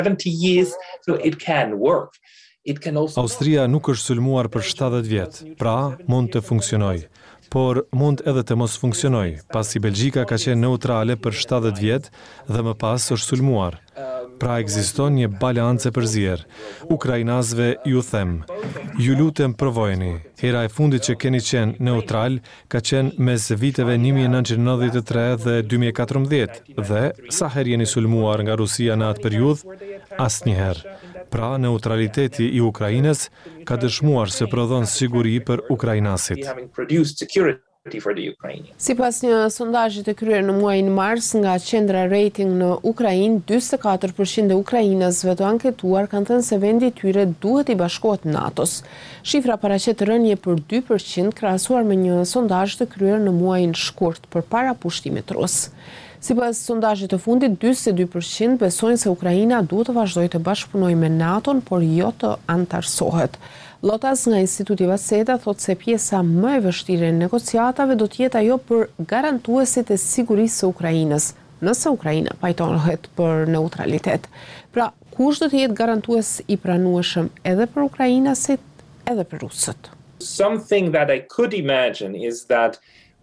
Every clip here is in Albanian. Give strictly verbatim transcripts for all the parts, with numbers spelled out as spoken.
years, so it can work. It can also... Austria nuk është sulmuar për shtatëdhjetë vjet, pra mund të funksionojë, por mund edhe të mos funksionojë, pasi Belgjika ka qenë neutrale për shtatëdhjetë vjet dhe më pas është sulmuar. Pra ekziston një balancë e përzier. Ukrainasve ju them, ju lutem provojeni. Hera e fundit që keni qenë neutral ka qenë mes viteve një mijë e nëntëqind e nëntëdhjetë e tre dhe dy mijë e katërmbëdhjetë dhe sa herë jeni sulmuar nga Rusia në atë periudhë? Asnjëherë. Pra, neutraliteti i Ukrainës ka dëshmuar se prodhon siguri për ukrainasit. Sipas një sondazhi të kryer në muajin mars nga qendra rating në Ukrainë, njëzet e katër përqind e ukrainasve të anketuar kanë thënë se vendi i tyre duhet i bashkohet NATO-s. Shifra paraqet rënje për dy përqind krahasuar me një sondazh të kryer në muajin shkurt përpara pushtimit rus. Sipas sondazhit të fundit, njëzet e dy përqind besojnë se Ukraina duhet të vazhdojë të bashkëpunojë me NATO-n, por jo të antarësohet. Lotas nga Instituti Vaseta thot se pjesa më e vështirë e negociatave do të jetë ajo për garantuesit e sigurisë së Ukrainës, nëse Ukraina pajtohet për neutralitet. Pra, kush do të jetë garantues i pranueshëm edhe për ukrainasit, edhe për rusët? Something that I could imagine is that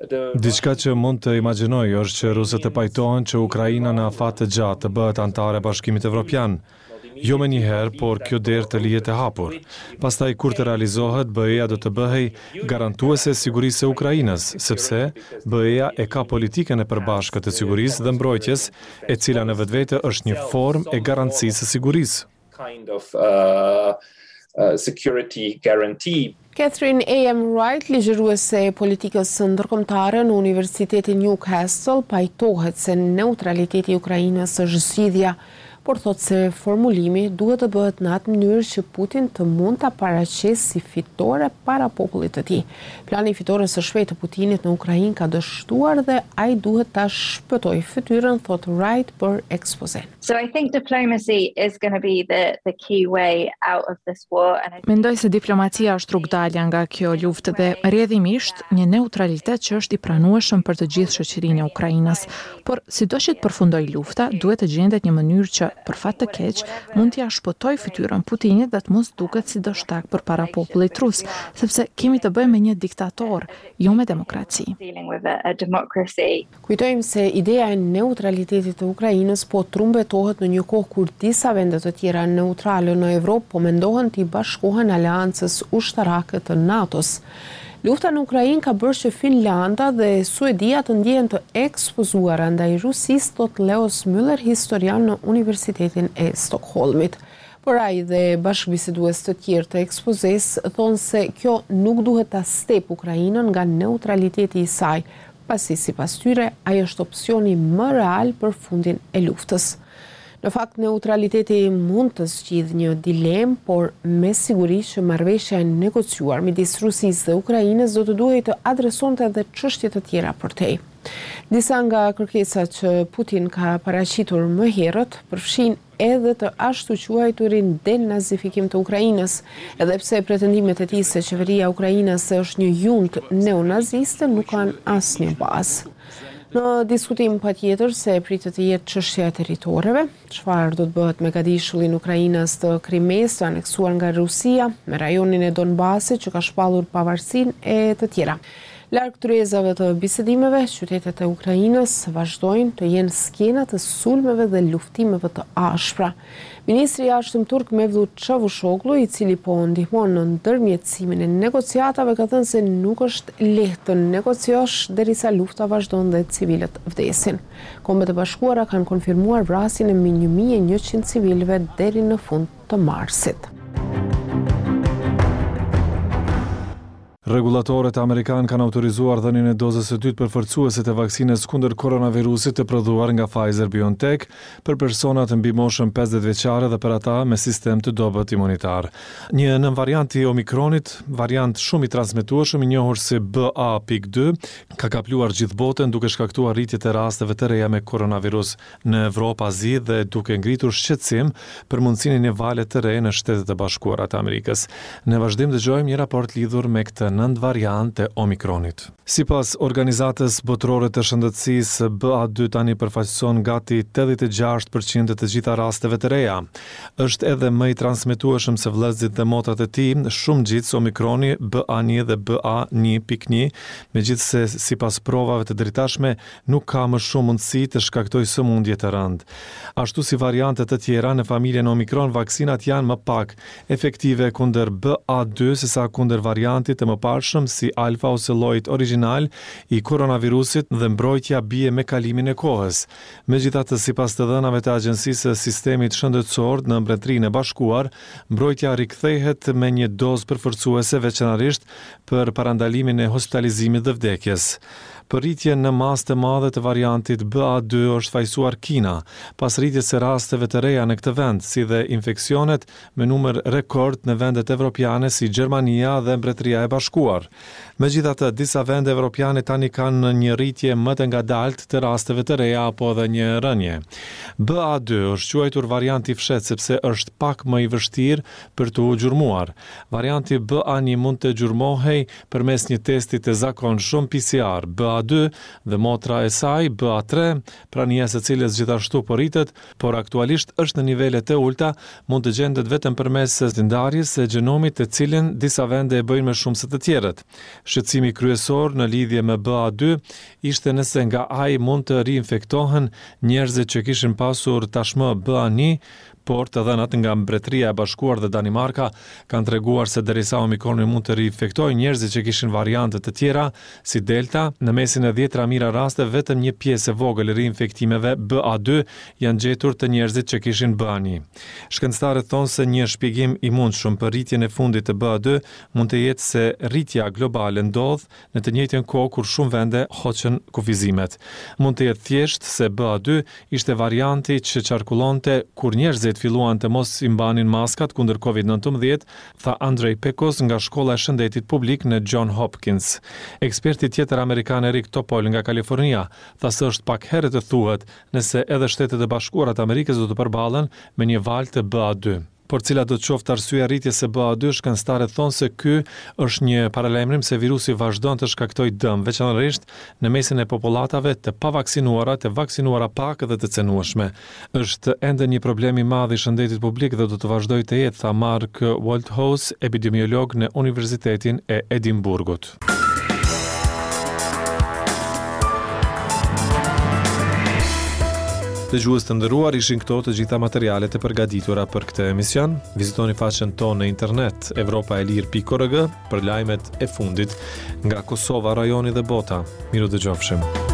Diçka që mund të imagjinoj është që rusët e pajtohen që Ukraina në afat të gjatë të bëhet antare e Bashkimit Evropian. Jo me njëherë, por kjo derë të lihet e hapur. Pastaj kur të realizohet, B E A do të bëhej garantuese e sigurisë së Ukrainës, sepse B E A e ka politikën e përbashkët të sigurisë dhe mbrojtjes, e cila në vetvete është një formë e garancisë së sigurisë. Kind of uh, uh, security guarantee. Catherine A M Wright, ligjëruese e politikës ndërkombëtare në Universitetin Newcastle, pajtohet se neutraliteti i Ukrainës është zgjidhja, por thot se formulimi duhet të bëhet në atë mënyrë që Putin të mund ta paraqesë si fitore para popullit të tij. Plani fitores së shpejtë të Putinit në Ukrainë ka dështuar dhe ai duhet ta shpëtojë fytyrën, thot Wright për ekspozen. So I think diplomacy is going to be the the key way out of this war and I... Mendoj se diplomacia është rrugdalja nga kjo luftë dhe rrjedhimisht një neutralitet që është i pranueshëm për të gjithë shoqërinë e Ukrainës, por sido që të përfundojë lufta, duhet të gjendet një mënyrë që për fat të keq mund t'ia shpëtoj fytyrën Putinit dhe të mos duket si dështak përpara popullit rus, sepse kemi të bëjmë me një diktator, jo me demokraci. Kujtojmë se ideja e neutralitetit të Ukrainës po trumbetohet në një kohë kur disa vende të tjera neutrale në Evropë po mendohen të i bashkohen aleancës ushtarake të NATO-s. Lufta në Ukrainë ka bërë që Finlanda dhe Suedia të ndjehen të ekspozuara ndaj Rusisë, thot Leos Müller, historian në Universitetin e Stockholmit. Por ai dhe bashkëbisedues të tjerë të ekspozes thonë se kjo nuk duhet ta step Ukrainën nga neutraliteti i saj, pasi sipas tyre ai është opsioni më real për fundin e luftës. Në fakt, neutraliteti mund të zgjidhë një dilemë, por me siguri që marrëveshja e negociuar midis Rusisë dhe Ukrainës do të duhej të adresonte edhe çështje të tjera përtej. Disa nga kërkesat që Putin ka paraqitur më herët përfshin edhe të ashtu quajturin denazifikim të Ukrainës, edhe pse pretendimet e tij se qeveria ukrainase është një junt neonaziste nuk kanë asnjë bazë. Në diskutim patjetër se pritet të jetë çështja e territoreve, çfarë do të bëhet me gadishullin Ukrainës të Krimes të aneksuar nga Rusia, me rajonin e Donbasit që ka shpallur pavarësinë e të tjera. Larg tryezave të bisedimeve, qytetet e Ukrainës vazhdojnë të jenë skena të sulmeve dhe luftimeve të ashpra. Ministri i Jashtëm turk Mevlut Çavuşoglu, i cili po ndihmon në ndërmjetësimin e negociatave, ka thënë se nuk është lehtë të negociosh derisa lufta vazhdon dhe civilët vdesin. Kombet e Bashkuara kanë konfirmuar vrasjen e mbi një mijë e njëqind civilëve deri në fund të marsit. Regulatorët amerikan kanë autorizuar dhënien e dozës së dytë përforcuese të vaksinës kundër koronavirusit të prodhuar nga Pfizer-BioNTech për personat mbi moshën pesëdhjetë vjeçare dhe për ata me sistem të dobët imunitar. Një nën varianti Omikronit, variant shumë i transmetueshëm i njohur si B A dy, ka kapluar gjithë botën duke shkaktuar rritje të rasteve të reja me koronavirus në Evropë, Azi dhe duke ngritur shqetësim për mundësinë e një vale të re në Shtetet e Bashkuara të Amerikës. Në vazhdim dëgjojmë një raport lidhur me këtë nëntë variante e Omikronit. Sipas Organizatës Botërore të Shëndetësisë, B A dy tani përfaqëson gati tetëdhjetë e gjashtë përqind të gjitha rasteve të reja. Është edhe më i transmetueshëm se vëllezërit dhe motrat e tij, shumë gjithë se Omikroni B A një dhe B A një pikë një, megjithse sipas provave të dritashme nuk ka më shumë mundësi të shkaktojë sëmundje të rëndë. Ashtu si variantet të tjera në familjen Omikron, vaksinat janë më pak efektive kundër B A dy sesa kundër variantit të mëparshëm si alfa ose llojit origjinal i koronavirusit dhe mbrojtja bie me kalimin e kohës. Megjithatë, sipas të dhënave të Agjencisë së Sistemit Shëndetësor në Mbretërinë e Bashkuar, mbrojtja rikthehet me një dozë përforcuese veçanërisht për parandalimin e hospitalizimit dhe vdekjes. Për rritjen në masë të madhe të variantit B A dy është fajsuar Kina, pas rritjes së rasteve të reja në këtë vend, si dhe infeksionet me numër rekord në vendet evropiane si Gjermania dhe Mbretëria e Bashkuar. Megjithatë, disa vende evropiane tani kanë një rritje më të ngadaltë të rasteve të reja apo edhe një rënje. B A dy është quajtur varianti i fshehtë sepse është pak më i vështirë për të u gjurmuar. Varianti B A një mund të gjurmohej përmes një testi të zakonshëm P C R. B A dy dhe motra e saj B A tre, prania së cilës gjithashtu po rritet, por aktualisht është në nivele të ulta, mund të gjendet vetëm përmes ndarjes së gjenomit, të cilën disa vende e bëjnë më shumë se të tjerët. Shqetësimi kryesor në lidhje me B A dy ishte nëse nga ai mund të riinfektohen njerëzit që kishin pasur tashmë B A një, por të dhënat nga Mbretëria e Bashkuar dhe Danimarka kanë treguar se derisa Omikroni mund të riinfektojë njerëzit që kishin variante të tjera si Delta, në mesin e dhjetra mijëra raste vetëm një pjesë e vogël e riinfektimeve B A dy janë gjetur të njerëzit që kishin B A një. Shkencëtarët thonë se një shpjegim i mundshëm për rritjen e fundit të B A dy mund të jetë se rritja globale ndodh në të njëjtën kohë kur shumë vende hoqën kufizimet. Mund të jetë thjesht se B A dy ishte varianti që qarkullonte kur njerëzit filluan të mos i mbanin maskat kundër COVID nineteen, tha Andrej Pekos nga Shkolla e Shëndetit Publik në John Hopkins. Eksperti tjetër amerikan Eric Topol nga Kalifornia tha se është pak herët të thuhet nëse edhe Shtetet e Bashkuara të Amerikës do të përballen me një valë të B A dy. Por cila do të qoftë arsyeja e rritjes së B A dy, shkencëtarët thonë se ky është një paralajmërim se virusi vazhdon të shkaktojë dëm, veçanërisht në mesin e popullatave të pavaksinuara, të vaksinuara pak dhe të cenueshme. Është ende një problem i madh i shëndetit publik dhe do të vazhdojë të jetë, tha Mark Walthouse, epidemiolog në Universitetin e Edimburgut. Dëgjues të nderuar, ishin këto të gjitha materialet e përgatitura për këtë emision. Vizitoni faqen tonë në internet evropa e lir pikë org për lajmet e fundit nga Kosova, rajoni dhe bota. Miru dëgjofshim.